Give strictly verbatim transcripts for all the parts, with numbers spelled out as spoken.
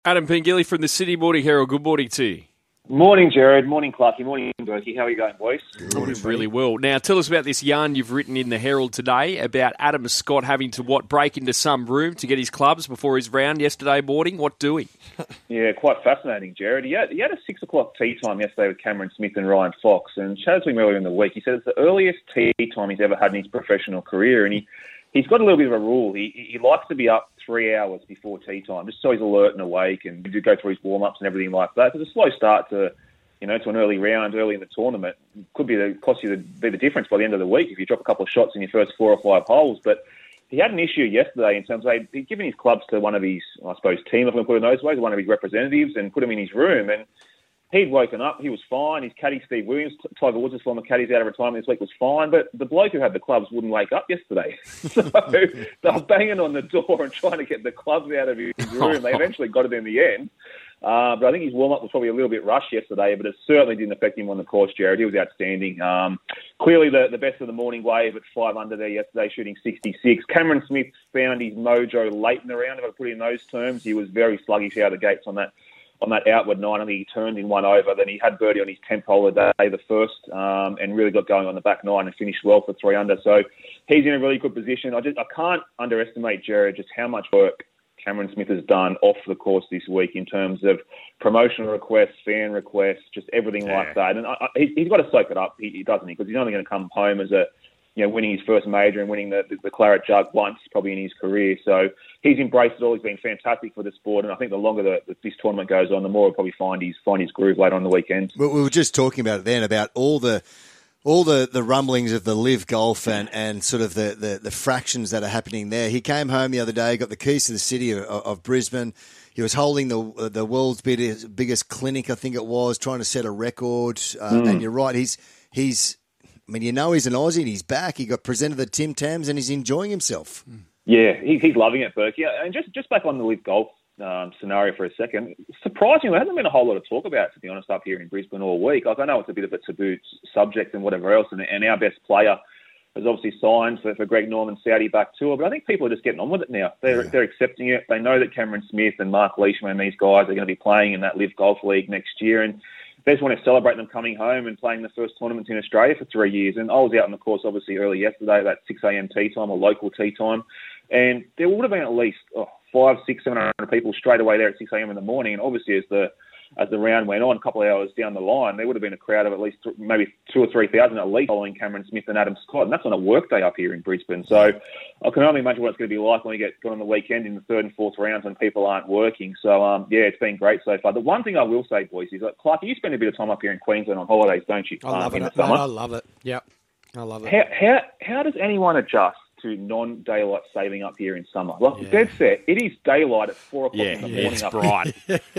Adam Pengilly from the Sydney Morning Herald. Good morning to you. Morning, Jared. Morning, Clarky. Morning, Berkey. How are you going, boys? Morning, really well. Now, tell us about this yarn you've written in the Herald today about Adam Scott having to, what, break into some room to get his clubs before his round yesterday morning. What doing? Yeah, quite fascinating, Jared. He had, he had a six o'clock tea time yesterday with Cameron Smith and Ryan Fox, and chatted to him earlier in the week. He said it's the earliest tea time he's ever had in his professional career, and he, he's got a little bit of a rule. He, he likes to be up three hours before tea time, just so he's alert and awake, and do go through his warm-ups and everything like that. It's a slow start to... You know, to an early round, early in the tournament, could be the cost you the, be the difference by the end of the week if you drop a couple of shots in your first four or five holes. But he had an issue yesterday in terms of he'd given his clubs to one of his, I suppose, team, if I can put it in those ways, one of his representatives, and put him in his room. And he'd woken up, he was fine. His caddy, Steve Williams, Tiger Woods' former caddies out of retirement this week, was fine. But the bloke who had the clubs wouldn't wake up yesterday. So they were banging on the door and trying to get the clubs out of his room. They eventually got it in the end. Uh, but I think his warm-up was probably a little bit rushed yesterday, but it certainly didn't affect him on the course, Jared. He was outstanding. Um, clearly the, the best of the morning wave at five under there yesterday, shooting sixty-six. Cameron Smith found his mojo late in the round, if I put it in those terms. He was very sluggish out of the gates on that on that outward nine. I think he turned in one over. Then he had birdie on his tenth hole of the day, the first, um, and really got going on the back nine and finished well for three under. So he's in a really good position. I just I can't underestimate, Jared, just how much work Cameron Smith has done off the course this week in terms of promotional requests, fan requests, just everything yeah. like that. And I, I, he's got to soak it up, he, he doesn't he? Because he's only going to come home as a, you know, winning his first major and winning the, the, the Claret Jug once probably in his career. So he's embraced it all. He's been fantastic for the sport. And I think the longer the, the, this tournament goes on, the more he'll probably find his, find his groove later on the weekend. We were just talking about it then, about all the... All the, the rumblings of the live golf and, and sort of the, the, the fractions that are happening there. He came home the other day, got the keys to the city of, of Brisbane. He was holding the the world's biggest, biggest clinic, I think it was, trying to set a record. Uh, mm. And you're right, he's he's. I mean, you know, he's an Aussie and he's back. He got presented the Tim Tams and he's enjoying himself. Yeah, he, he's loving it, Berkey. And just just back on the live golf Um, scenario for a second. Surprisingly, there hasn't been a whole lot of talk about it, to be honest, up here in Brisbane all week. Like, I know it's a bit of a taboo subject and whatever else, and, and our best player has obviously signed for, for Greg Norman's Saudi back tour, but I think people are just getting on with it now. They're, yeah. they're accepting it. They know that Cameron Smith and Mark Leishman and these guys are going to be playing in that Live Golf League next year, and they just want to celebrate them coming home and playing the first tournaments in Australia for three years. And I was out on the course, obviously, early yesterday, about six a.m. tee time or local tee time, and there would have been at least oh, five, six, seven hundred people straight away there at six a.m. in the morning. And obviously, as the as the round went on, a couple of hours down the line, there would have been a crowd of at least th- maybe two or three thousand at least following Cameron Smith and Adam Scott, and that's on a work day up here in Brisbane. So I can only imagine what it's going to be like when we get got on the weekend in the third and fourth rounds when people aren't working. So um, yeah, it's been great so far. The one thing I will say, boys, is that Clark, you spend a bit of time up here in Queensland on holidays, don't you? I love um, it. I love it. Yep, I love it. How how how does anyone adjust to non-daylight saving up here in summer? Like, yeah. dead set, it is daylight at four o'clock yeah, in the yeah, morning. It's up bright.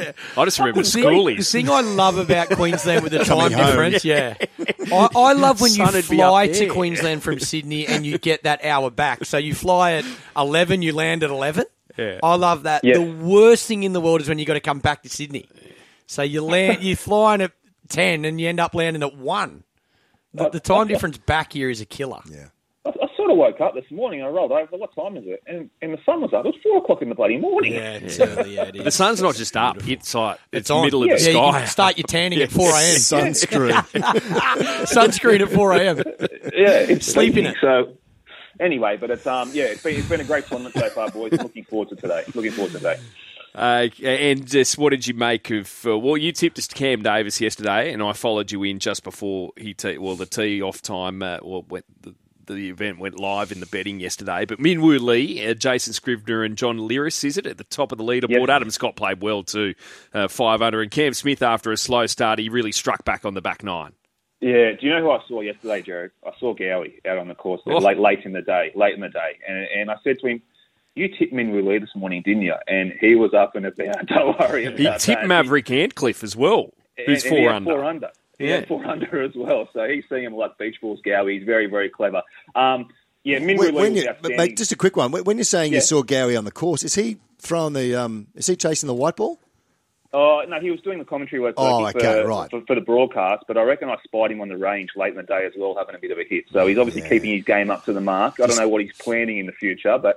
I just remember the schoolies. The thing I love about Queensland with the time difference, yeah. I, I love when you fly to Queensland from Sydney and you get that hour back. So you fly at eleven, you land at eleven. Yeah. I love that. Yeah. The worst thing in the world is when you got to come back to Sydney. So you land, you fly in at ten and you end up landing at one. The, the time difference back here is a killer. Yeah. I, I sort of woke up this morning and I rolled over. What time is it? And, and the sun was up. It was four o'clock in the bloody morning. Yeah, it's early. Yeah, it is. The sun's not just up; it's like it's, it's on. middle Yeah, of the yeah, sky. you can start your tanning at four a.m. Sunscreen. Sunscreen at four a.m. Yeah, it's Sleeping it. So anyway, but it's um yeah, it's been it's been a great tournament so far, boys. Looking forward to today. Looking forward to today. Uh, and just what did you make of? Uh, well, you tipped us to Cam Davis yesterday, and I followed you in just before he te- well the tee off time. Uh, well, went, the, the event went live in the betting yesterday. But Min Woo Lee, uh, Jason Scrivener, and John Lyris, is it at the top of the leaderboard? Yep. Adam Scott played well too, uh, five under, and Cam Smith after a slow start, he really struck back on the back nine. Yeah, do you know who I saw yesterday, Jared? I saw Gowie out on the course there, Oh. late late in the day, late in the day, and and I said to him, "You tipped Min Woo Lee this morning, didn't you?" And he was up and about. Don't worry about He that. tipped Maverick Antcliffe as well, who's and, and he four had under. Four under. He Yeah. had four under as well. So he's seeing him like beach balls, Gowie. He's very, very clever. Um, yeah, Min Woo When, Lee when was you, outstanding. mate, just a quick one. When you're saying Yeah. you saw Gowie on the course, is he throwing the? Um, is he chasing the white ball? Oh, no, he was doing the commentary work Oh, for, okay, right. for, for the broadcast, but I reckon I spied him on the range late in the day as well, having a bit of a hit. So he's obviously Yeah. keeping his game up to the mark. I don't know what he's planning in the future, but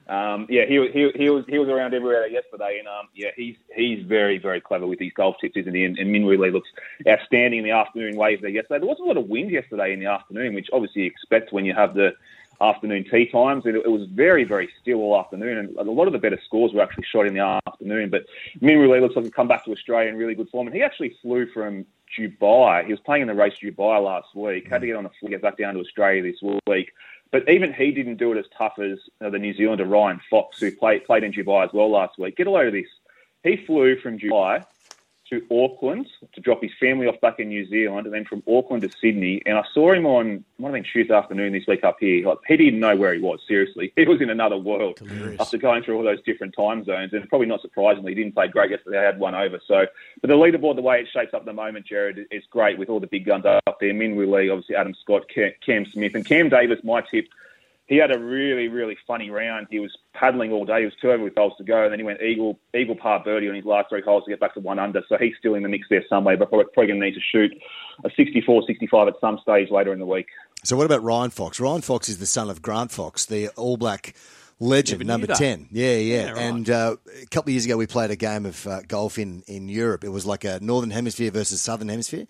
Um, yeah, he, he he was he was around everywhere yesterday, and um, yeah, he's he's very very clever with these golf tips, isn't he? And, and Minwoo Lee looks outstanding in the afternoon waves there yesterday. There wasn't a lot of wind yesterday in the afternoon, which obviously you expect when you have the afternoon tee times. It, it was very very still all afternoon, and a lot of the better scores were actually shot in the afternoon. But Minwoo Lee looks like he's come back to Australia in really good form, and he actually flew from Dubai. He was playing in the race Dubai last week. Had to get on a flight, get back down to Australia this week. But even he didn't do it as tough as uh, the New Zealander Ryan Fox, who played played in Dubai as well last week. Get a load of this. He flew from Dubai to Auckland to drop his family off back in New Zealand, and then from Auckland to Sydney. And I saw him on, might have been Tuesday afternoon this week up here. Like, he didn't know where he was, seriously. He was in another world. Delirious. After going through all those different time zones. And probably not surprisingly, he didn't play great yesterday. They had one over. So, but the leaderboard, the way it shapes up at the moment, Jared, is great with all the big guns up there. Minwoo Lee, obviously Adam Scott, Cam Smith. And Cam Davis, my tip, he had a really, really funny round. He was paddling all day. He was two over with holes to go, and then he went eagle, eagle par birdie on his last three holes to get back to one under. So he's still in the mix there somewhere, but probably, probably going to need to shoot a sixty-four, sixty-five at some stage later in the week. So what about Ryan Fox? Ryan Fox is the son of Grant Fox, the All Black legend, number ten. Yeah, yeah. yeah right. And uh, a couple of years ago, we played a game of uh, golf in, in Europe. It was like a Northern Hemisphere versus Southern Hemisphere.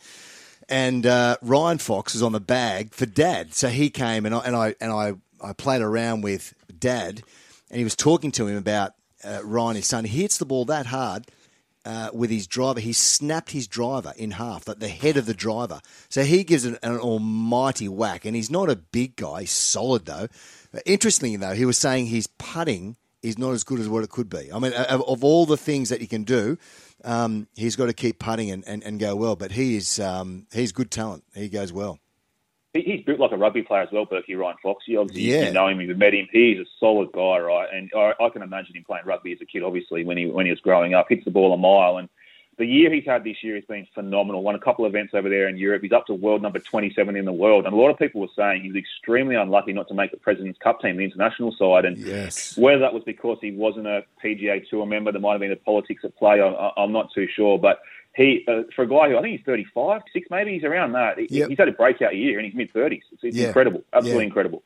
And uh, Ryan Fox was on the bag for Dad. So he came, and I and I and I. I played around with Dad, and he was talking to him about uh, Ryan, his son. He hits the ball that hard uh, with his driver. He snapped his driver in half, like the head of the driver. So he gives it an almighty whack, and he's not a big guy. He's solid, though. Interestingly, though, he was saying his putting is not as good as what it could be. I mean, of, of all the things that he can do, um, he's got to keep putting and, and, and go well. But he is um, he's good talent. He goes well. He's built like a rugby player as well, Berkey, Ryan Fox. You obviously yeah. you know him, you've met him. He's a solid guy, right? And I, I can imagine him playing rugby as a kid, obviously, when he when he was growing up. Hits the ball a mile. And the year he's had this year has been phenomenal. Won a couple of events over there in Europe. He's up to world number twenty-seven in the world. And a lot of people were saying he was extremely unlucky not to make the President's Cup team, the international side. And yes. whether that was because he wasn't a P G A Tour member, there might have been the politics at play, I, I'm not too sure. But He, uh, for a guy who I think he's thirty-five, six maybe, he's around that. He, yep. He's had a breakout year in his mid-thirties. It's, it's yeah. incredible, absolutely yeah. incredible.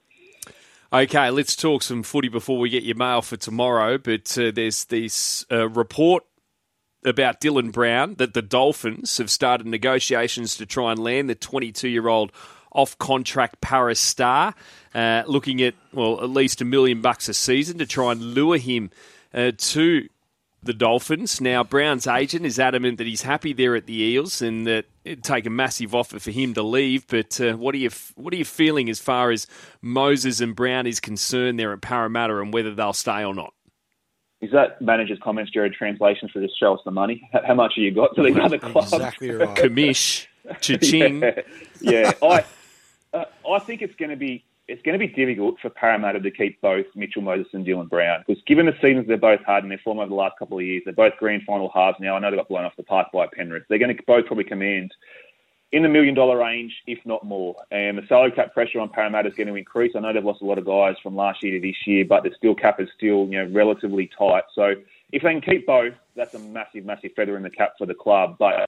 Okay, let's talk some footy before we get your mail for tomorrow. But uh, there's this uh, report about Dylan Brown that the Dolphins have started negotiations to try and land the twenty-two-year-old off-contract Paris star, uh, looking at, well, at least a million bucks a season to try and lure him uh, to the Dolphins. Now, Brown's agent is adamant that he's happy there at the Eels and that it'd take a massive offer for him to leave. But uh, what are you what are you feeling as far as Moses and Brown is concerned there at Parramatta and whether they'll stay or not? Is that manager's comments, Jared, translations for just show us the money? How much have you got to these other clubs? Exactly right. Commish, cha-ching. yeah, yeah. I, uh, I think it's going to be It's going to be difficult for Parramatta to keep both Mitchell Moses and Dylan Brown because given the seasons they've both had in their form over the last couple of years, they're both grand final halves now. I know they got blown off the park by Penrith. They're going to both probably command in the million dollar range, if not more. And the salary cap pressure on Parramatta is going to increase. I know they've lost a lot of guys from last year to this year, but the still cap is still, you know, relatively tight. So if they can keep both, that's a massive, massive feather in the cap for the club. But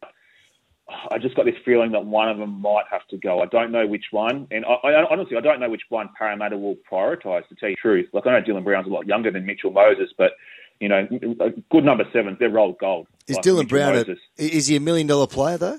I just got this feeling that one of them might have to go. I don't know which one. And I, I, honestly, I don't know which one Parramatta will prioritise, to tell you the truth. Like, I know Dylan Brown's a lot younger than Mitchell Moses, but, you know, good number sevens, they're rolled gold. Is like Dylan Mitchell Brown, Moses. a, is he a million dollar player, though?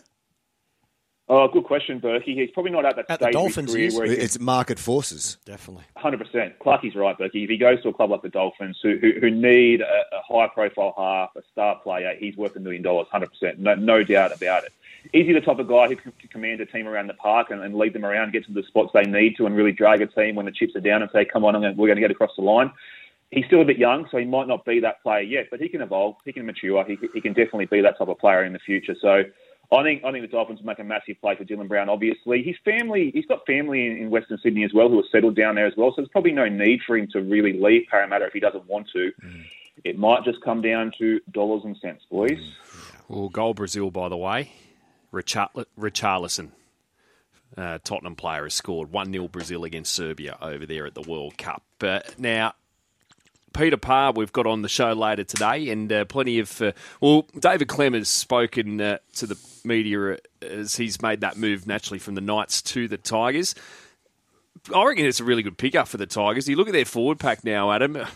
Oh, good question, Berkey. He's probably not at that at stage the of his Dolphins, career where he's... It's market forces. Definitely. one hundred percent. Clarkie's right, Berkey. If he goes to a club like the Dolphins, who who, who need a, a high-profile half, a star player, he's worth a million dollars, one hundred percent. No, no doubt about it. Is he the type of guy who can command a team around the park and, and lead them around, get to the spots they need to, and really drag a team when the chips are down and say, come on, I'm gonna, we're going to get across the line? He's still a bit young, so he might not be that player yet, but he can evolve, he can mature, he, he can definitely be that type of player in the future. So I think I think the Dolphins will make a massive play for Dylan Brown, obviously. His family, he's got family in, in Western Sydney as well who are settled down there as well, so there's probably no need for him to really leave Parramatta if he doesn't want to. Mm. It might just come down to dollars and cents, boys. Well, goal Brazil, by the way. Richar- Richarlison, uh, Tottenham player, has scored one nil Brazil against Serbia over there at the World Cup. But now, Peter Parr, we've got on the show later today, and uh, plenty of... Uh, well, David Clem has spoken uh, to the media as he's made that move naturally from the Knights to the Tigers. I reckon it's a really good pickup for the Tigers. You look at their forward pack now, Adam.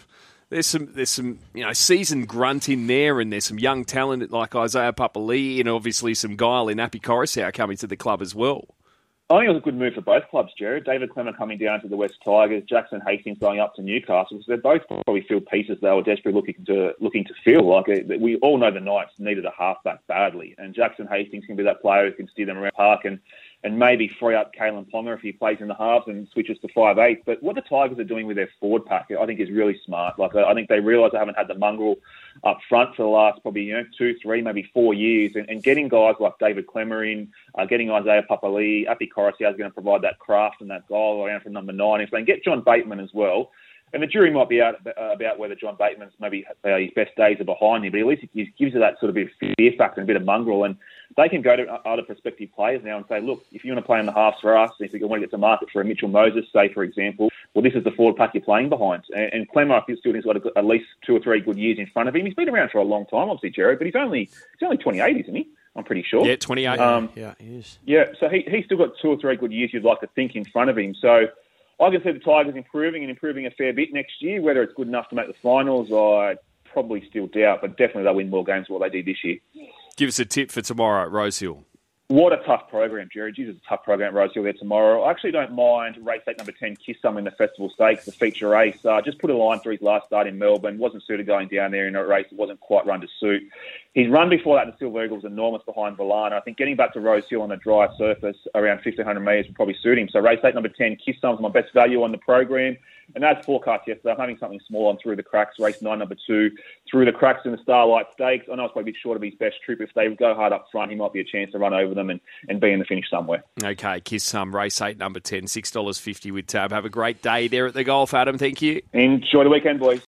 there's some there's some you know seasoned grunt in there, and there's some young talent like Isaiah Papali'i, and obviously some guile in Api Coruscant coming to the club as well. I think it was a good move for both clubs, Jared. David Clemmer coming down to the West Tigers, Jackson Hastings going up to Newcastle. So they're both probably filled pieces they were desperately looking to looking to fill. Like we all know the Knights needed a halfback badly, and Jackson Hastings can be that player who can steer them around the park and, and maybe free up Kalen Ponga if he plays in the halves and switches to five eight. But what the Tigers are doing with their forward pack, I think, is really smart. Like I think they realise they haven't had the mongrel up front for the last probably you know two, three, maybe four years, and, and getting guys like David Clemmer in, uh, getting Isaiah Papali'i, Api Coruscant is going to provide that craft and that goal around from number nine. If they can get John Bateman as well, and the jury might be out about whether John Bateman's maybe uh, his best days are behind him, but at least it gives you that sort of bit of fear factor and a bit of mongrel, and they can go to other prospective players now and say, look, if you want to play in the halves for us, if you want to get to market for a Mitchell Moses, say, for example, well, this is the forward pack you're playing behind. And, and Clemmer, I still think, has got a, at least two or three good years in front of him. He's been around for a long time, obviously, Jared, but he's only he's only twenty-eight, isn't he? I'm pretty sure. Yeah, twenty-eight. Um, yeah, he is. Yeah, so he, he's still got two or three good years you'd like to think in front of him. So I can see the Tigers improving and improving a fair bit next year. Whether it's good enough to make the finals, I probably still doubt, but definitely they'll win more games than what they did this year. Give us a tip for tomorrow at Rosehill. What a tough program, Jerry. Jesus, it's a tough program at Rosehill there tomorrow. I actually don't mind race eight, number ten, Kiss Some in the Festival Stakes, the feature race. Uh, just put a line through his last start in Melbourne. Wasn't suited going down there in a race. It wasn't quite run to suit. His run before that in the Silver Eagle was enormous behind Valana. I think getting back to Rosehill on a dry surface around fifteen hundred metres would probably suit him. So race eight, number ten, Kiss Some is my best value on the program. And as forecast yesterday, I'm having something small on Through the Cracks, race nine, number two, Through the Cracks in the Starlight Stakes. I know it's probably a bit short of his best trip. If they go hard up front, he might be a chance to run over them and, and be in the finish somewhere. Okay, Kiss Some, race eight, number ten, six dollars fifty with Tab. Have a great day there at the golf, Adam. Thank you. Enjoy the weekend, boys.